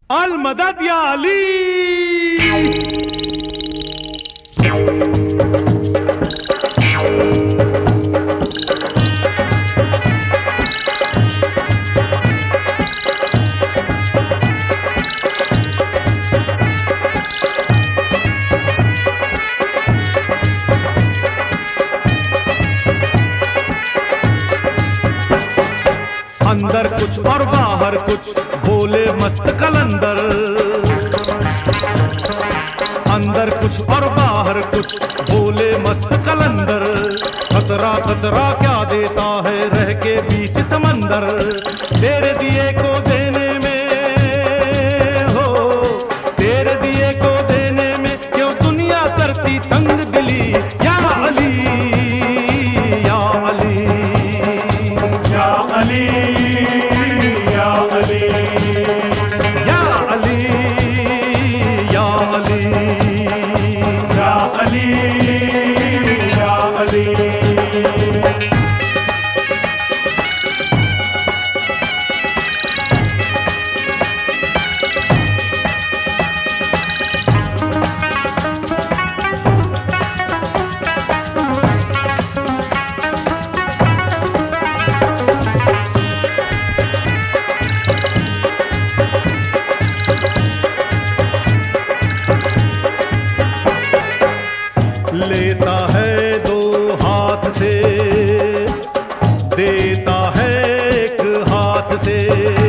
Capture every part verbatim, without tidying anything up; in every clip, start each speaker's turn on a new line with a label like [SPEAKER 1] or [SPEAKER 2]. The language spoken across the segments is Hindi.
[SPEAKER 1] अल मदद या अली। अंदर कुछ और बाहर कुछ भोले मस्त कलंदर, अंदर कुछ और बाहर कुछ भोले मस्त कलंदर। खतरा खतरा क्या देता है रह के बीच समंदर, तेरे दिए को देने में हो, तेरे दिए को देने में क्यों दुनिया करती तंग दिली। या अली या अली या अली या अली या अली या अली या अली या अली। लेता है दो हाथ से, देता है एक हाथ से,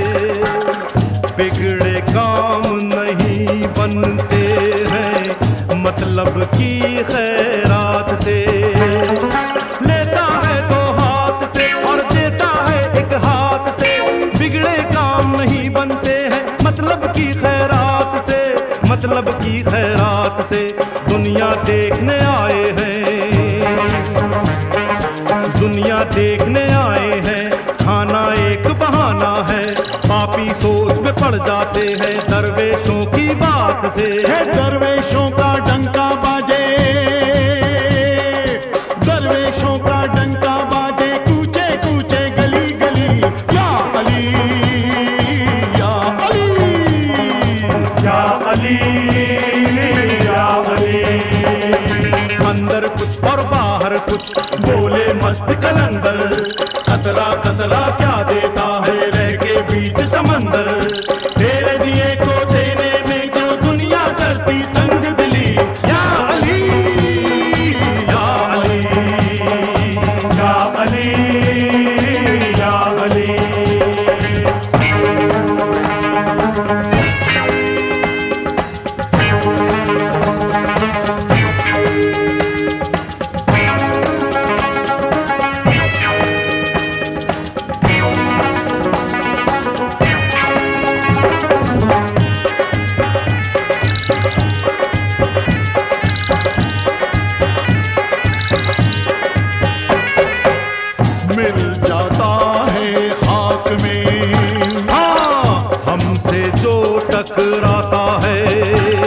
[SPEAKER 1] बिगड़े काम नहीं बनते हैं मतलब की खैरात से। लेता है दो हाथ से और देता है एक हाथ से, बिगड़े काम नहीं बनते हैं मतलब की खैरात से, मतलब की खैरात से। दुनिया देखने आए हैं, दुनिया देखने आए हैं, खाना एक बहाना है। पापी सोच में पड़ जाते हैं दरवेशों की बात से।
[SPEAKER 2] है दरवेशों का डंका बाजे, दरवेशों का डंका बाजे, कूचे कूचे गली गली। या अली या अली
[SPEAKER 1] या अली या अली। अंदर कुछ और बाहर कुछ बोले मस्त कलंदर, खतरा खतरा क्या देता है रह के बीच समंदर। तेरे दिए को देने में क्यों दुनिया करती तंग दिली। या अली या अली या अली या अली।
[SPEAKER 2] मिल जाता है खाक में,
[SPEAKER 1] हाँ हमसे जो टकराता है,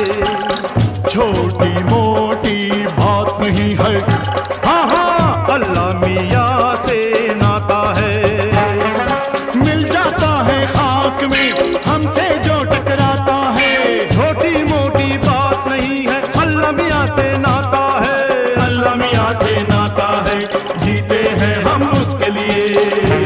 [SPEAKER 2] छोटी मोटी बात नहीं है।
[SPEAKER 1] हाँ हाँ अल्लाह मियाँ से नाता है।
[SPEAKER 2] मिल जाता है खाक में हमसे जो टकराता है,
[SPEAKER 1] छोटी मोटी बात नहीं है अल्लाह मियाँ से नाता है, अल्लाह मियाँ से नाता है। जीते हैं हम उसके लिए,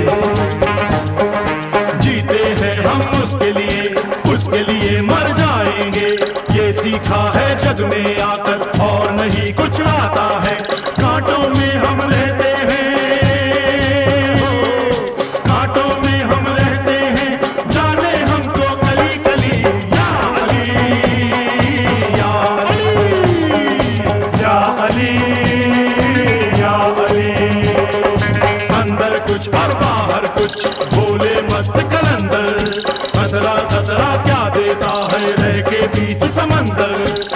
[SPEAKER 1] जीते हैं हम उसके लिए, उसके लिए मर जाएंगे। ये सीखा है जग में आकर और नहीं कुछ आता है। कांटों में हम रहते हैं, कांटों में हम रहते हैं, जाने हमको कली कली। या अली या अली या अली या अली। अंदर कुछ और बाहर कुछ भोले मस्त कलंदर, खतरा खतरा क्या देता है रह के बीच समंदर।